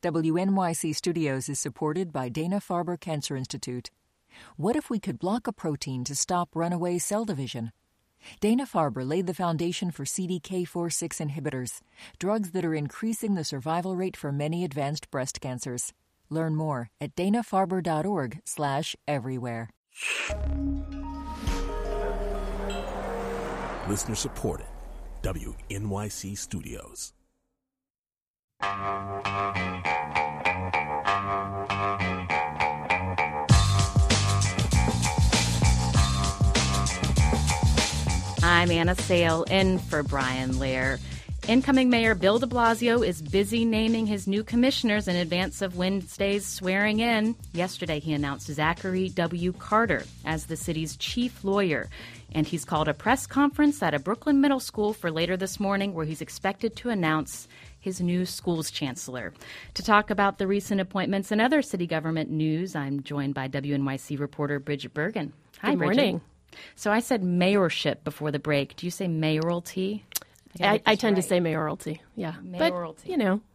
WNYC Studios is supported by Dana-Farber Cancer Institute. What if we could block a protein to stop runaway cell division? Dana-Farber laid the foundation for CDK4/6 inhibitors, drugs that are increasing the survival rate for many advanced breast cancers. Learn more at danafarber.org/everywhere. Listener supported. WNYC Studios. I'm Anna Sale, in for Brian Lair. Incoming Mayor Bill de Blasio is busy naming his new commissioners in advance of Wednesday's swearing in. Yesterday, he announced Zachary W. Carter as the city's chief lawyer. And he's called a press conference at a Brooklyn middle school for later this morning, where he's expected to announce his new school's chancellor. To talk about the recent appointments and other city government news, I'm joined by WNYC reporter Bridget Bergen. Hi, Good morning. Bridget. So I said mayorship before the break. Do you say mayoralty? I tend to say mayoralty, yeah. Mayoralty. But, you know,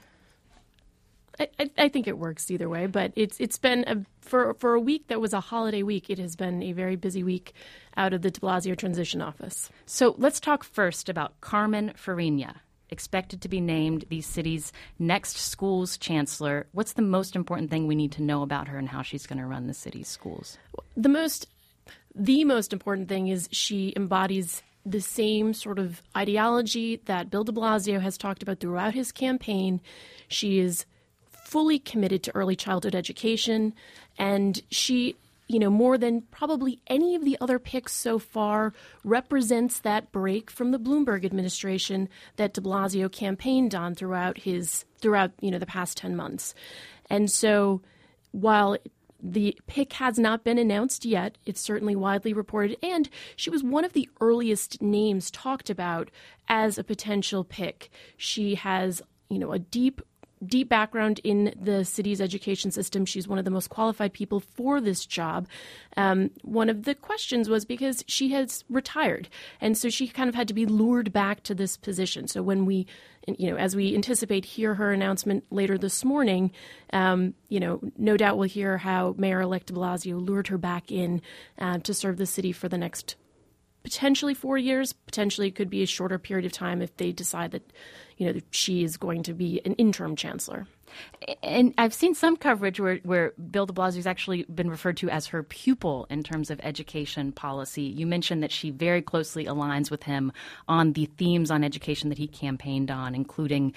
I think it works either way. But it's been, for a week that was a holiday week, it has been a very busy week out of the de Blasio transition office. So let's talk first about Carmen Farina, expected to be named the city's next school's chancellor. What's the most important thing we need to know about her and how she's going to run the city's schools? The most important thing is she embodies the same sort of ideology that Bill de Blasio has talked about throughout his campaign. She is fully committed to early childhood education, and she, you know, more than probably any of the other picks so far, represents that break from the Bloomberg administration that de Blasio campaigned on throughout the past 10 months. And so while the pick has not been announced yet, it's certainly widely reported, and she was one of the earliest names talked about as a potential pick. She has, you know, a deep background in the city's education system. She's one of the most qualified people for this job. One of the questions was because she has retired, and so she kind of had to be lured back to this position. So when we, you know, as we anticipate hear her announcement later this morning, you know, no doubt we'll hear how Mayor-elect de Blasio lured her back in to serve the city for the next potentially 4 years. Potentially it could be a shorter period of time if they decide that, you know, that she is going to be an interim chancellor. And I've seen some coverage where Bill de Blasio has actually been referred to as her pupil in terms of education policy. You mentioned that she very closely aligns with him on the themes on education that he campaigned on, including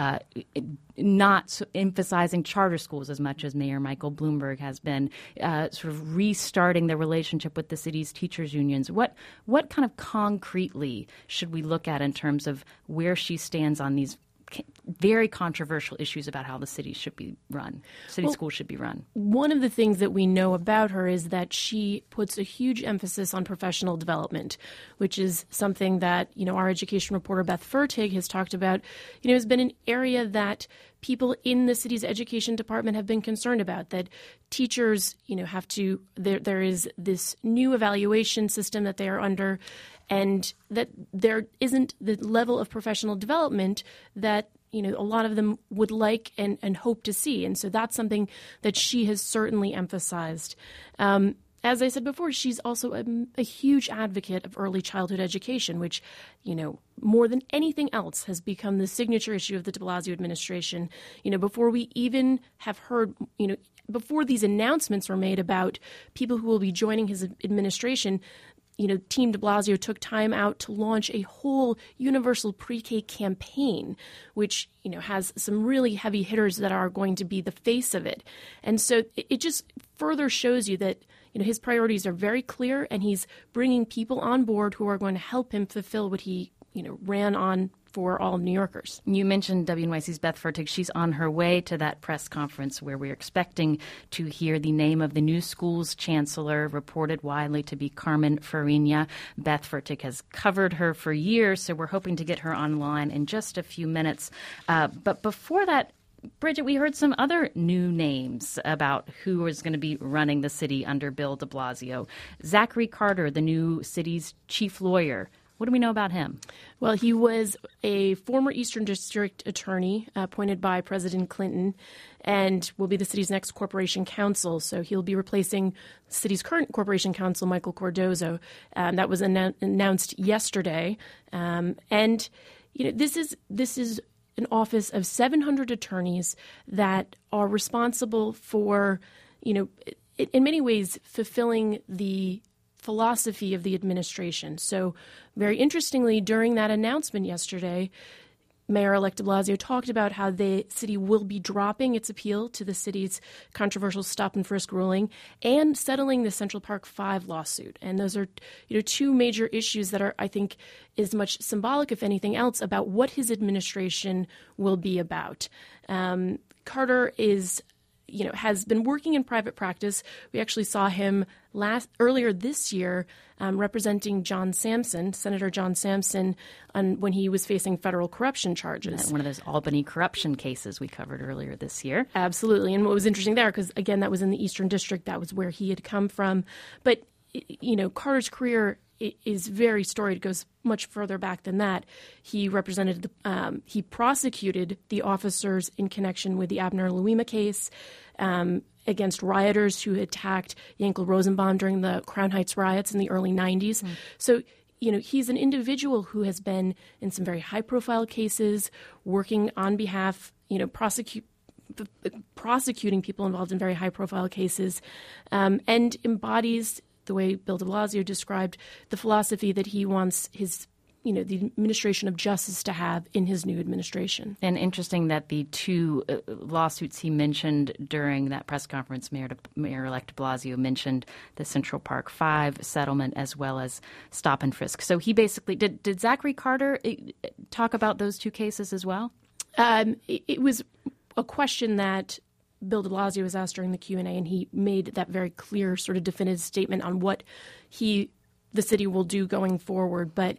not emphasizing charter schools as much as Mayor Michael Bloomberg has been, sort of restarting the relationship with the city's teachers' unions. What kind of concretely should we look at in terms of where she stands on these very controversial issues about how the city should be run, schools should be run? One of the things that we know about her is that she puts a huge emphasis on professional development, which is something that, you know, our education reporter Beth Fertig has talked about, you know, has been an area that people in the city's education department have been concerned about, that teachers, you know, have to, there is this new evaluation system that they are under, and that there isn't the level of professional development that, you know, a lot of them would like and hope to see. And so that's something that she has certainly emphasized. As I said before, she's also a huge advocate of early childhood education, which, you know, more than anything else has become the signature issue of the de Blasio administration. You know, before we even have heard, you know, before these announcements were made about people who will be joining his administration, you know, Team de Blasio took time out to launch a whole universal pre-K campaign, which, you know, has some really heavy hitters that are going to be the face of it. And so it just further shows you that, you know, his priorities are very clear, and he's bringing people on board who are going to help him fulfill what he, you know, ran on for all New Yorkers. You mentioned WNYC's Beth Fertig. She's on her way to that press conference where we're expecting to hear the name of the new school's chancellor, reported widely to be Carmen Farina. Beth Fertig has covered her for years, so we're hoping to get her online in just a few minutes. But before that, Bridget, we heard some other new names about who is going to be running the city under Bill de Blasio. Zachary Carter, the new city's chief lawyer. What do we know about him? Well, he was a former Eastern District attorney appointed by President Clinton and will be the city's next corporation counsel. So he'll be replacing the city's current corporation counsel, Michael Cardozo. That was announced yesterday. And this is an office of 700 attorneys that are responsible for, in many ways, fulfilling the philosophy of the administration. So very interestingly, during that announcement yesterday, Mayor-elect de Blasio talked about how the city will be dropping its appeal to the city's controversial stop and frisk ruling and settling the Central Park 5 lawsuit. And those are, two major issues that are, I think, as much symbolic, if anything else, about what his administration will be about. Carter has been working in private practice. We actually saw him earlier this year representing Senator John Sampson, when he was facing federal corruption charges. One of those Albany corruption cases we covered earlier this year. Absolutely. And what was interesting there, because, again, that was in the Eastern District. That was where he had come from. But, Carter's career is very storied. It goes much further back than that. He he prosecuted the officers in connection with the Abner Louima case against rioters who attacked Yankel Rosenbaum during the Crown Heights riots in the early 90s. So, he's an individual who has been in some very high-profile cases, working on behalf, prosecuting people involved in very high-profile cases, and embodies, the way Bill de Blasio described, the philosophy that he wants the administration of justice to have in his new administration. And interesting that the two lawsuits he mentioned during that press conference, Mayor-elect de Blasio mentioned the Central Park 5 settlement as well as stop and frisk. So he basically, did Zachary Carter talk about those two cases as well? It was a question that Bill de Blasio was asked during the Q&A, and he made that very clear, sort of definitive statement on what the city will do going forward. But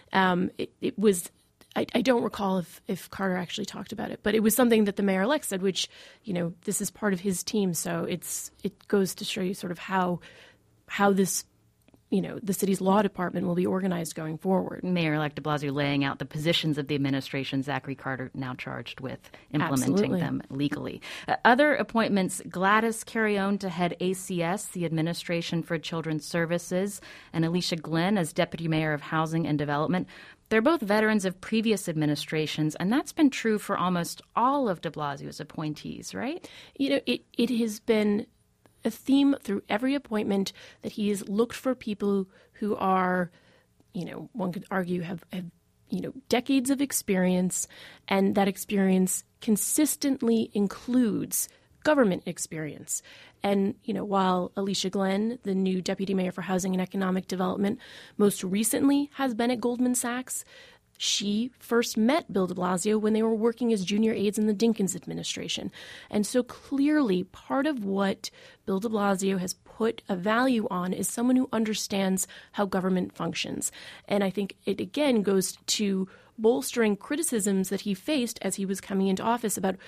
it was, I don't recall if Carter actually talked about it, but it was something that the mayor-elect said, which, this is part of his team. So it goes to show you sort of how this, the city's law department will be organized going forward. Mayor-elect de Blasio laying out the positions of the administration, Zachary Carter now charged with implementing them legally. Other appointments, Gladys Carrion to head ACS, the Administration for Children's Services, and Alicia Glenn as Deputy Mayor of Housing and Development. They're both veterans of previous administrations, and that's been true for almost all of de Blasio's appointees, right? It has been a theme through every appointment that he has looked for people who are, one could argue have decades of experience, and that experience consistently includes government experience. And, while Alicia Glenn, the new Deputy Mayor for Housing and Economic Development, most recently has been at Goldman Sachs, she first met Bill de Blasio when they were working as junior aides in the Dinkins administration. And so clearly part of what Bill de Blasio has put a value on is someone who understands how government functions. And I think it again goes to bolstering criticisms that he faced as he was coming into office about,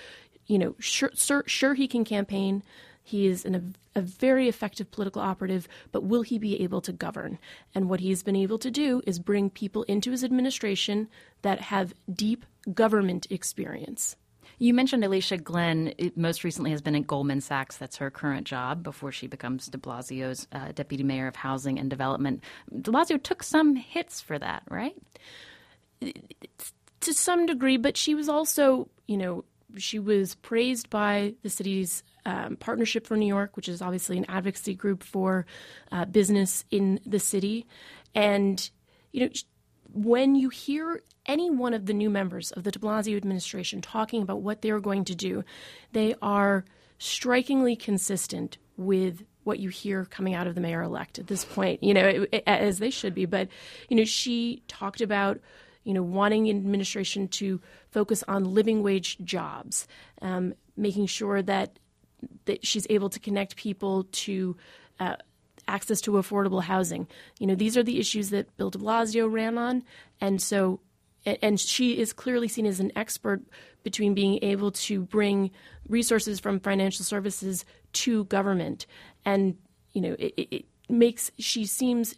sure he can campaign. He is a very effective political operative, but will he be able to govern? And what he's been able to do is bring people into his administration that have deep government experience. You mentioned Alicia Glenn. Most recently has been at Goldman Sachs. That's her current job before she becomes de Blasio's Deputy Mayor of Housing and Development. De Blasio took some hits for that, right? To some degree, but she was also, she was praised by the city's Partnership for New York, which is obviously an advocacy group for business in the city. And, when you hear any one of the new members of the de Blasio administration talking about what they're going to do, they are strikingly consistent with what you hear coming out of the mayor-elect at this point, as they should be. But, she talked about wanting administration to focus on living wage jobs, making sure that she's able to connect people to access to affordable housing. These are the issues that Bill de Blasio ran on. And so, and she is clearly seen as an expert between being able to bring resources from financial services to government. And, it makes, she seems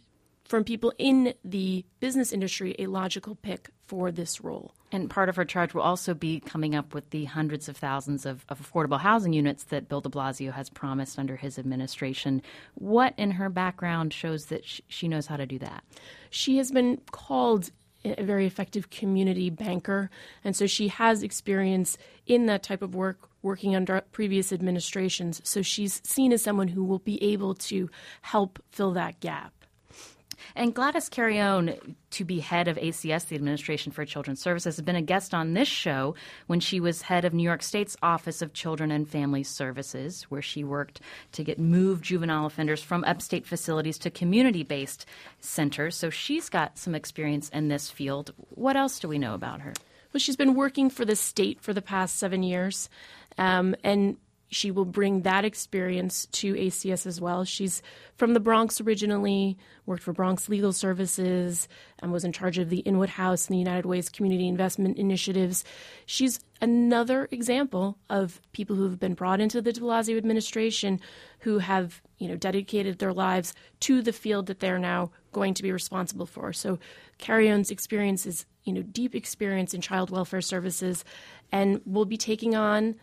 from people in the business industry, a logical pick for this role. And part of her charge will also be coming up with the hundreds of thousands of affordable housing units that Bill de Blasio has promised under his administration. What in her background shows that she knows how to do that? She has been called a very effective community banker, and so she has experience in that type of work, working under previous administrations. So she's seen as someone who will be able to help fill that gap. And Gladys Carrion, to be head of ACS, the Administration for Children's Services, has been a guest on this show when she was head of New York State's Office of Children and Family Services, where she worked to get moved juvenile offenders from upstate facilities to community-based centers. So she's got some experience in this field. What else do we know about her? Well, she's been working for the state for the past 7 years, and she will bring that experience to ACS as well. She's from the Bronx originally, worked for Bronx Legal Services, and was in charge of the Inwood House and the United Way's community investment initiatives. She's another example of people who have been brought into the de Blasio administration who have, dedicated their lives to the field that they're now going to be responsible for. So Carrion's experience is, deep experience in child welfare services, and will be taking on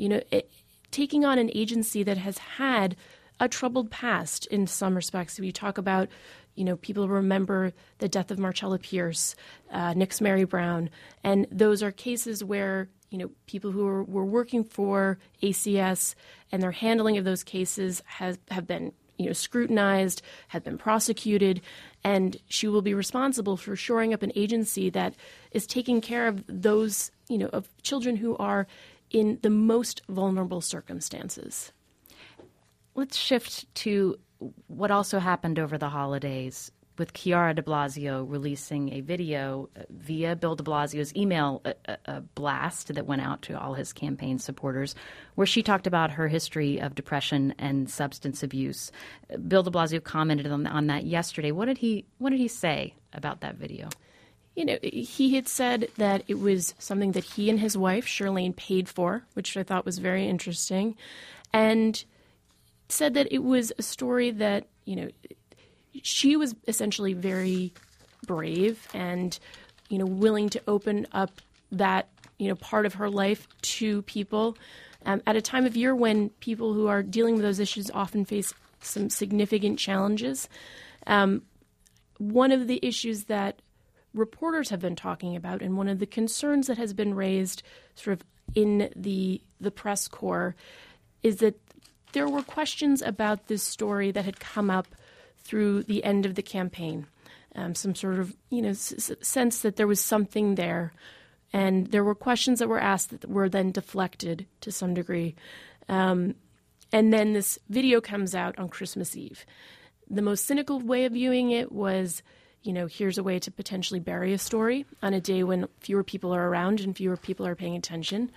an agency that has had a troubled past in some respects. We talk about, people remember the death of Marcella Pierce, Nix Mary Brown, and those are cases where, people who were working for ACS and their handling of those cases have been, scrutinized, have been prosecuted, and she will be responsible for shoring up an agency that is taking care of those, of children who are in the most vulnerable circumstances. Let's shift to what also happened over the holidays with Chiara de Blasio releasing a video via Bill de Blasio's email a blast that went out to all his campaign supporters, where she talked about her history of depression and substance abuse. Bill de Blasio commented on that yesterday. What did he say about that video? He had said that it was something that he and his wife, Shirlane, paid for, which I thought was very interesting, and said that it was a story that, she was essentially very brave and, willing to open up that, part of her life to people at a time of year when people who are dealing with those issues often face some significant challenges. One of the issues that reporters have been talking about, and one of the concerns that has been raised sort of in the press corps, is that there were questions about this story that had come up through the end of the campaign, some sort of sense that there was something there, and there were questions that were asked that were then deflected to some degree, and then this video comes out on Christmas Eve. The most cynical way of viewing it was, here's a way to potentially bury a story on a day when fewer people are around and fewer people are paying attention.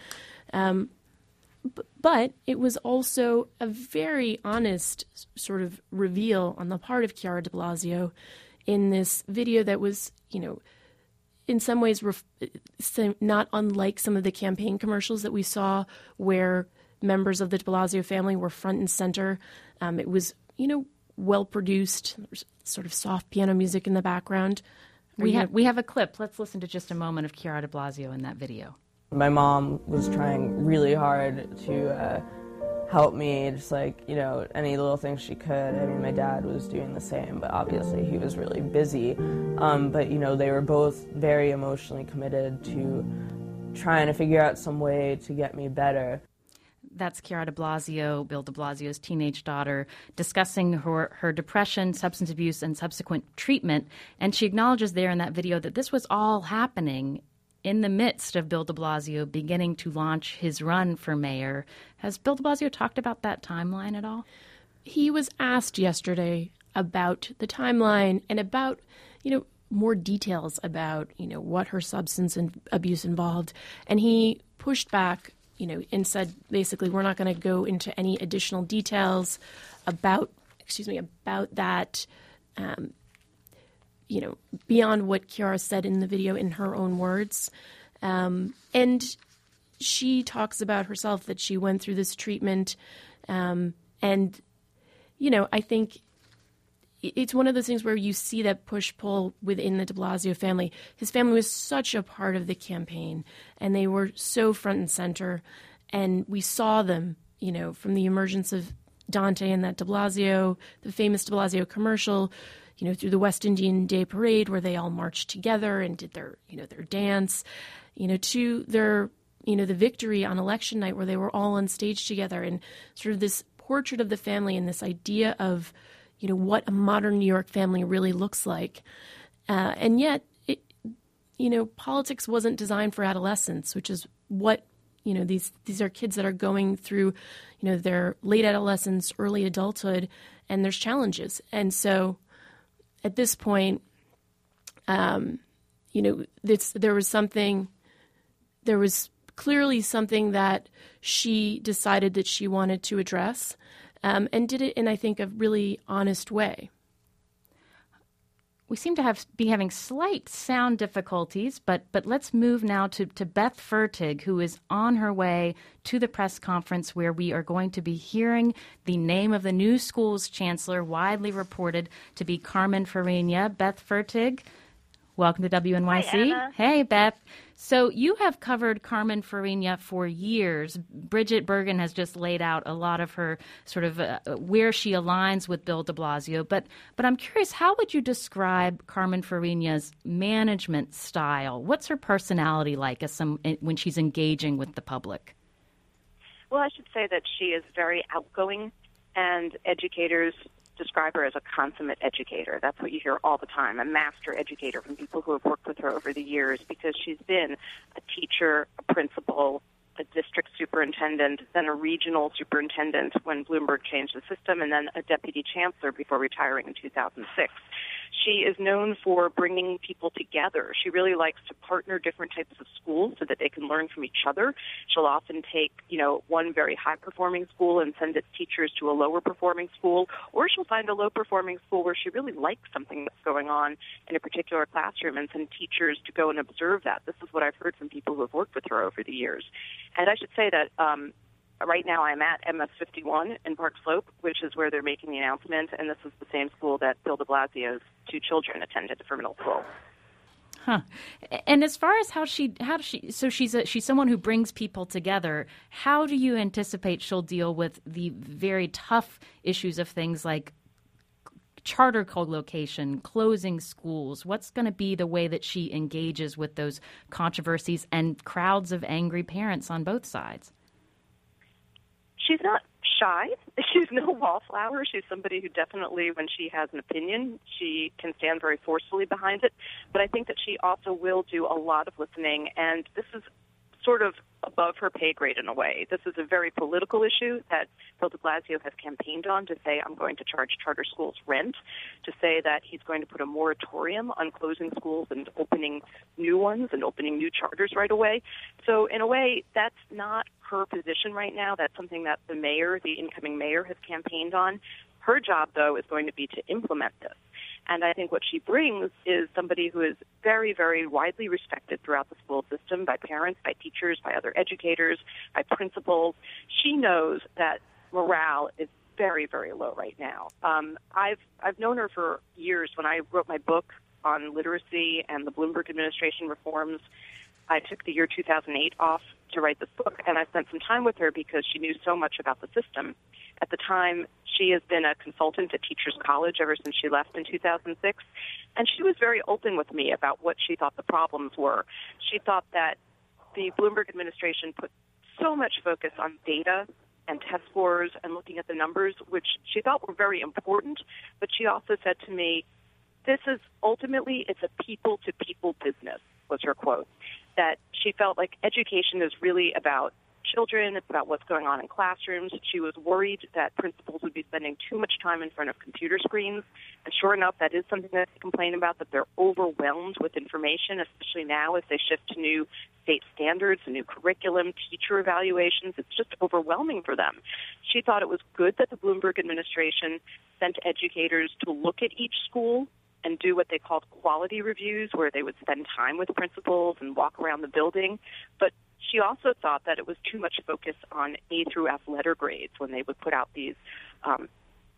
But it was also a very honest sort of reveal on the part of Chiara de Blasio in this video that was, in some ways not unlike some of the campaign commercials that we saw where members of the de Blasio family were front and center. It was, well produced. There was sort of soft piano music in the background. We have a clip. Let's listen to just a moment of Chiara de Blasio in that video. My mom was trying really hard to help me, just any little thing she could. I mean, my dad was doing the same, but obviously he was really busy. But they were both very emotionally committed to trying to figure out some way to get me better. That's Chiara de Blasio, Bill de Blasio's teenage daughter, discussing her depression, substance abuse, and subsequent treatment. And she acknowledges there in that video that this was all happening in the midst of Bill de Blasio beginning to launch his run for mayor. Has Bill de Blasio talked about that timeline at all? He was asked yesterday about the timeline and about, more details about, what her substance abuse involved. And he pushed back, and said, basically, we're not going to go into any additional details about that, beyond what Chiara said in the video in her own words. And she talks about herself that she went through this treatment. I think it's one of those things where you see that push-pull within the de Blasio family. His family was such a part of the campaign, and they were so front and center. And we saw them, from the emergence of Dante and that de Blasio, the famous de Blasio commercial, through the West Indian Day Parade where they all marched together and did their dance, to their, the victory on election night where they were all on stage together, and sort of this portrait of the family and this idea of, what a modern New York family really looks like. And yet, politics wasn't designed for adolescence, which is what, these are kids that are going through, their late adolescence, early adulthood, and there's challenges. And so at this point, there was clearly something that she decided that she wanted to address, and did it in, I think, a really honest way. We seem to be having slight sound difficulties, but let's move now to Beth Fertig, who is on her way to the press conference where we are going to be hearing the name of the new school's chancellor, widely reported to be Carmen Farina. Beth Fertig, welcome to WNYC. Hi, Anna. Hey, Beth. So you have covered Carmen Farina for years. Bridget Bergen has just laid out a lot of her sort of where she aligns with Bill de Blasio. But I'm curious, how would you describe Carmen Farina's management style? What's her personality like when she's engaging with the public? Well, I should say that she is very outgoing, and educators describe her as a consummate educator. That's what you hear all the time, a master educator from people who have worked with her over the years, because she's been a teacher, a principal, a district superintendent, then a regional superintendent when Bloomberg changed the system, and then a deputy chancellor before retiring in 2006. She is known for bringing people together. She really likes to partner different types of schools so that they can learn from each other. She'll often take, one very high-performing school and send its teachers to a lower-performing school, or she'll find a low-performing school where she really likes something that's going on in a particular classroom and send teachers to go and observe that. This is what I've heard from people who have worked with her over the years. And I should say that right now I'm at MS 51 in Park Slope, which is where they're making the announcement, and this is the same school that Bill de Blasio's two children attended for middle school. Huh. And as far as so she's someone who brings people together. How do you anticipate she'll deal with the very tough issues of things like charter co-location, closing schools? What's going to be the way that she engages with those controversies and crowds of angry parents on both sides? She's not shy. She's no wallflower. She's somebody who definitely, when she has an opinion, she can stand very forcefully behind it. But I think that she also will do a lot of listening, and this is sort of above her pay grade in a way. This is a very political issue that Bill de Blasio has campaigned on, to say I'm going to charge charter schools rent, to say that he's going to put a moratorium on closing schools and opening new ones and opening new charters right away. So in a way, that's not her position right now. That's something that the incoming mayor, has campaigned on. Her job, though, is going to be to implement this. And I think what she brings is somebody who is very, very widely respected throughout the school system by parents, by teachers, by other educators, by principals. She knows that morale is very, very low right now. I've known her for years. When I wrote my book on literacy and the Bloomberg administration reforms, I took the year 2008 off to write this book, and I spent some time with her because she knew so much about the system. At the time, she has been a consultant at Teachers College ever since she left in 2006, and she was very open with me about what she thought the problems were. She thought that the Bloomberg administration put so much focus on data and test scores and looking at the numbers, which she thought were very important, but she also said to me, this is ultimately, it's a people-to-people business, was her quote, that she felt like education is really about children, it's about what's going on in classrooms. She was worried that principals would be spending too much time in front of computer screens, and sure enough, that is something that they complain about, that they're overwhelmed with information, especially now as they shift to new state standards, a new curriculum, teacher evaluations. It's just overwhelming for them. She thought it was good that the Bloomberg administration sent educators to look at each school and do what they called quality reviews, where they would spend time with principals and walk around the building. But she also thought that it was too much focus on A through F letter grades when they would put out these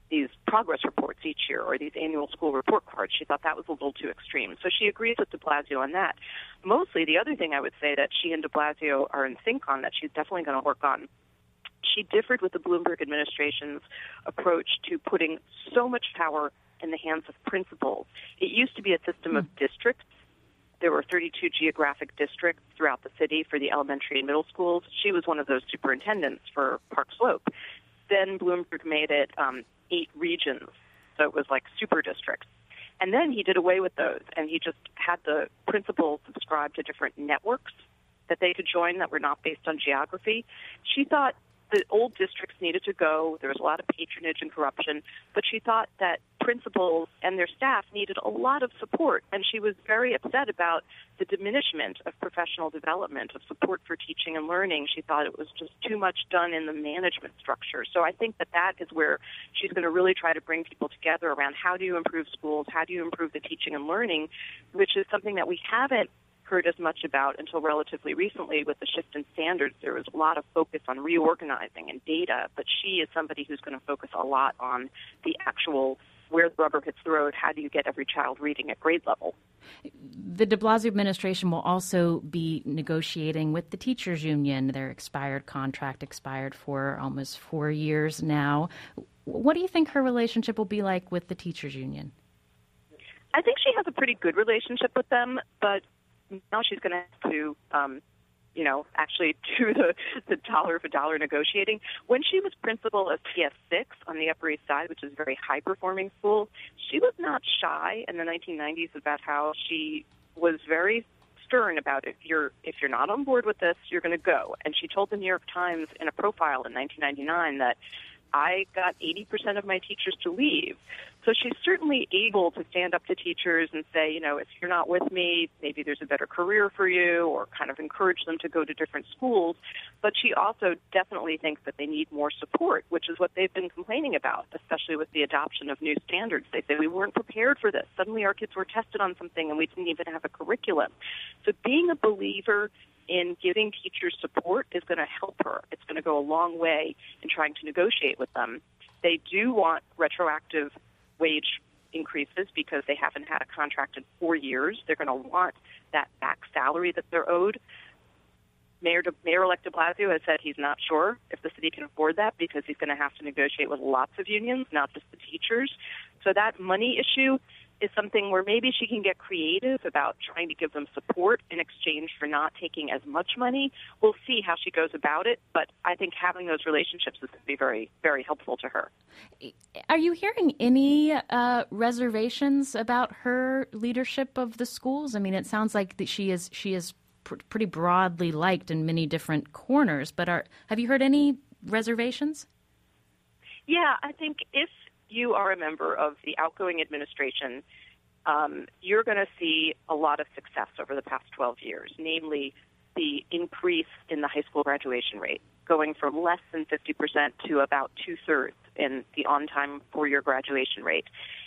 these progress reports each year or these annual school report cards. She thought that was a little too extreme. So she agrees with de Blasio on that. Mostly, the other thing I would say that she and de Blasio are in sync on that she's definitely going to work on, she differed with the Bloomberg administration's approach to putting so much power in the hands of principals. It used to be a system of districts. There were 32 geographic districts throughout the city for the elementary and middle schools. She was one of those superintendents for Park Slope. Then Bloomberg made it 8 regions, so it was like super districts. And then he did away with those, and he just had the principals subscribe to different networks that they could join that were not based on geography. She thought the old districts needed to go. There was a lot of patronage and corruption, but she thought that principals and their staff needed a lot of support, and she was very upset about the diminishment of professional development, of support for teaching and learning. She thought it was just too much done in the management structure. So I think that that is where she's going to really try to bring people together around how do you improve schools, how do you improve the teaching and learning, which is something that we haven't heard as much about until relatively recently with the shift in standards. There was a lot of focus on reorganizing and data, but she is somebody who's going to focus a lot on the actual where the rubber hits the road, how do you get every child reading at grade level. The de Blasio administration will also be negotiating with the teachers union. Their contract expired for almost 4 years now. What do you think her relationship will be like with the teachers union? I think she has a pretty good relationship with them, but now she's going to have to, actually do the dollar for dollar negotiating. When she was principal of PS6 on the Upper East Side, which is a very high-performing school, she was not shy in the 1990s about how she was very stern about if you're not on board with this, you're going to go. And she told the New York Times in a profile in 1999 that I got 80% of my teachers to leave. So she's certainly able to stand up to teachers and say, if you're not with me, maybe there's a better career for you, or kind of encourage them to go to different schools. But she also definitely thinks that they need more support, which is what they've been complaining about, especially with the adoption of new standards. They say we weren't prepared for this. Suddenly our kids were tested on something and we didn't even have a curriculum. So being a believer in giving teachers support is going to help her. It's going to go a long way in trying to negotiate with them. They do want retroactive wage increases because they haven't had a contract in 4 years. They're going to want that back salary that they're owed. Mayor-elect de Blasio has said he's not sure if the city can afford that because he's going to have to negotiate with lots of unions, not just the teachers. So that money issue is something where maybe she can get creative about trying to give them support in exchange for not taking as much money. We'll see how she goes about it, but I think having those relationships is going to be very, very helpful to her. Are you hearing any reservations about her leadership of the schools? I mean, it sounds like that she is pretty broadly liked in many different corners, but have you heard any reservations? Yeah, I think if you are a member of the outgoing administration, you're going to see a lot of success over the past 12 years, namely the increase in the high school graduation rate, going from less than 50% to about two-thirds in the on-time four-year graduation rate.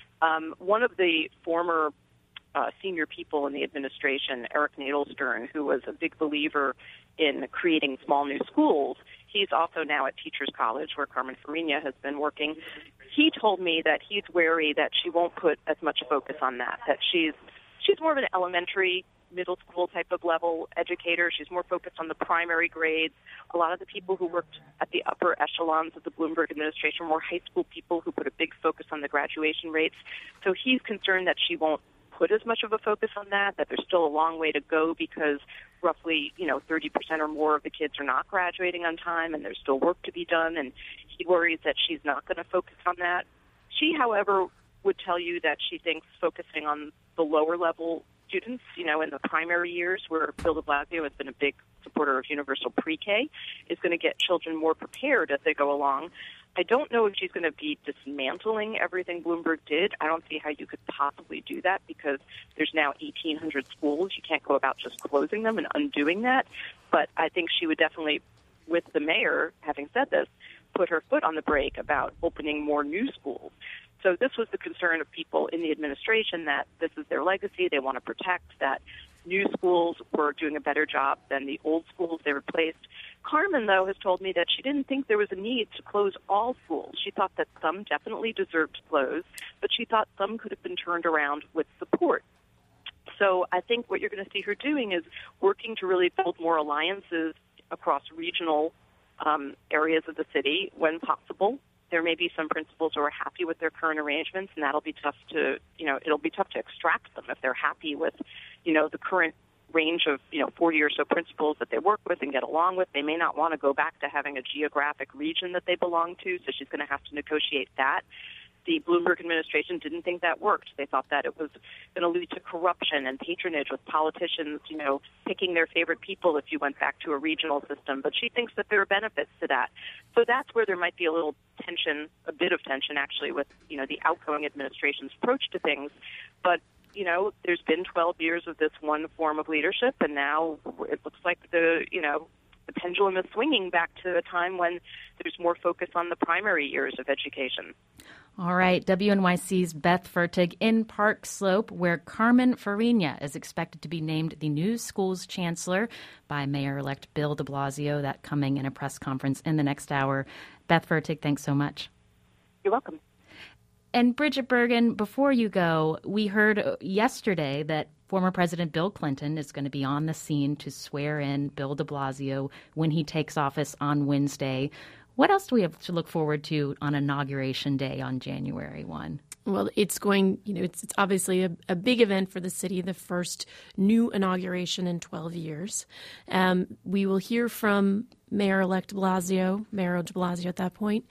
One of the former senior people in the administration, Eric Nadelstern, who was a big believer in creating small new schools, he's also now at Teachers College, where Carmen Farina has been working. He told me that he's wary that she won't put as much focus on that she's more of an elementary, middle school type of level educator. She's more focused on the primary grades. A lot of the people who worked at the upper echelons of the Bloomberg administration were high school people who put a big focus on the graduation rates. So he's concerned that she won't put as much of a focus on that there's still a long way to go because roughly, 30% or more of the kids are not graduating on time and there's still work to be done, and he worries that she's not going to focus on that. She, however, would tell you that she thinks focusing on the lower level students, in the primary years where Bill de Blasio has been a big supporter of universal pre-K, is going to get children more prepared as they go along. I don't know if she's going to be dismantling everything Bloomberg did. I don't see how you could possibly do that because there's now 1,800 schools. You can't go about just closing them and undoing that. But I think she would definitely, with the mayor, having said this, put her foot on the brake about opening more new schools. So this was the concern of people in the administration, that this is their legacy. They want to protect that. new schools were doing a better job than the old schools they replaced. Carmen, though, has told me that she didn't think there was a need to close all schools. She thought that some definitely deserved to close, but she thought some could have been turned around with support. So I think what you're going to see her doing is working to really build more alliances across regional areas of the city when possible. There may be some principals who are happy with their current arrangements, and that'll be tough to, it'll be tough to extract them if they're happy with, the current range of, 40 or so principals that they work with and get along with. They may not want to go back to having a geographic region that they belong to, so she's going to have to negotiate that. The Bloomberg administration didn't think that worked. They thought that it was going to lead to corruption and patronage with politicians, picking their favorite people if you went back to a regional system. But she thinks that there are benefits to that. So that's where there might be a little tension, a bit of tension actually, with, the outgoing administration's approach to things. But, there's been 12 years of this one form of leadership, and now it looks like the pendulum is swinging back to a time when there's more focus on the primary years of education. All right, WNYC's Beth Fertig in Park Slope, where Carmen Farina is expected to be named the new school's chancellor by Mayor-elect Bill de Blasio. That coming in a press conference in the next hour. Beth Fertig, thanks so much. You're welcome. And Bridget Bergen, before you go, we heard yesterday that former President Bill Clinton is going to be on the scene to swear in Bill de Blasio when he takes office on Wednesday. What else do we have to look forward to on Inauguration Day on January 1? Well, it's going, it's obviously a big event for the city, the first new inauguration in 12 years. We will hear from Mayor-elect de Blasio at that point,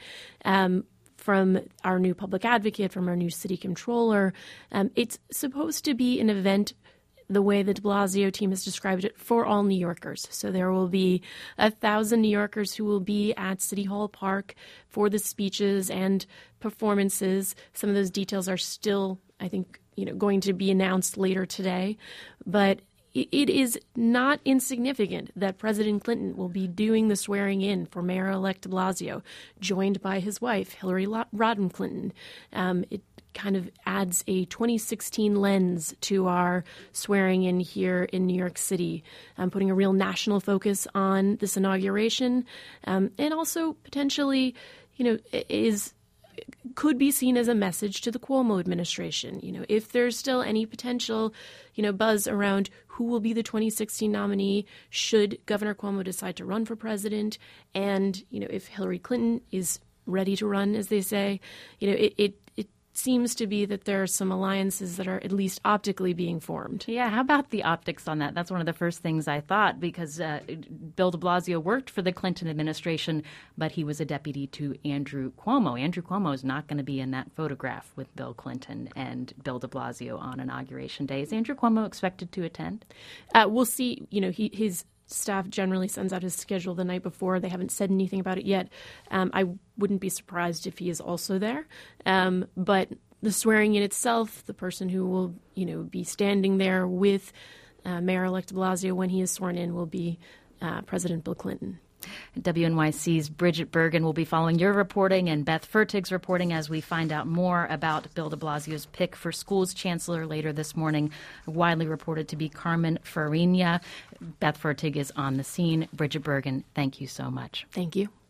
from our new public advocate, from our new city controller. It's supposed to be an event, the way the de Blasio team has described it, for all New Yorkers. So there will be 1,000 New Yorkers who will be at City Hall Park for the speeches and performances. Some of those details are still, I think, going to be announced later today. But it is not insignificant that President Clinton will be doing the swearing in for Mayor-elect de Blasio, joined by his wife, Hillary Rodham Clinton. It kind of adds a 2016 lens to our swearing in here in New York City, putting a real national focus on this inauguration, and also potentially, could be seen as a message to the Cuomo administration. If there's still any potential, buzz around who will be the 2016 nominee should Governor Cuomo decide to run for president, and, if Hillary Clinton is ready to run, as they say, it seems to be that there are some alliances that are at least optically being formed. Yeah, how about the optics on that? That's one of the first things I thought, because Bill de Blasio worked for the Clinton administration, but he was a deputy to Andrew Cuomo. Andrew Cuomo is not going to be in that photograph with Bill Clinton and Bill de Blasio on Inauguration Day. Is Andrew Cuomo expected to attend? We'll see. His staff generally sends out his schedule the night before. They haven't said anything about it yet. I wouldn't be surprised if he is also there. But the swearing in itself, the person who will, be standing there with Mayor-elect de Blasio when he is sworn in will be President Bill Clinton. WNYC's Bridget Bergen will be following your reporting and Beth Fertig's reporting as we find out more about Bill de Blasio's pick for school's chancellor later this morning, widely reported to be Carmen Farina. Beth Fertig is on the scene. Bridget Bergen, thank you so much. Thank you.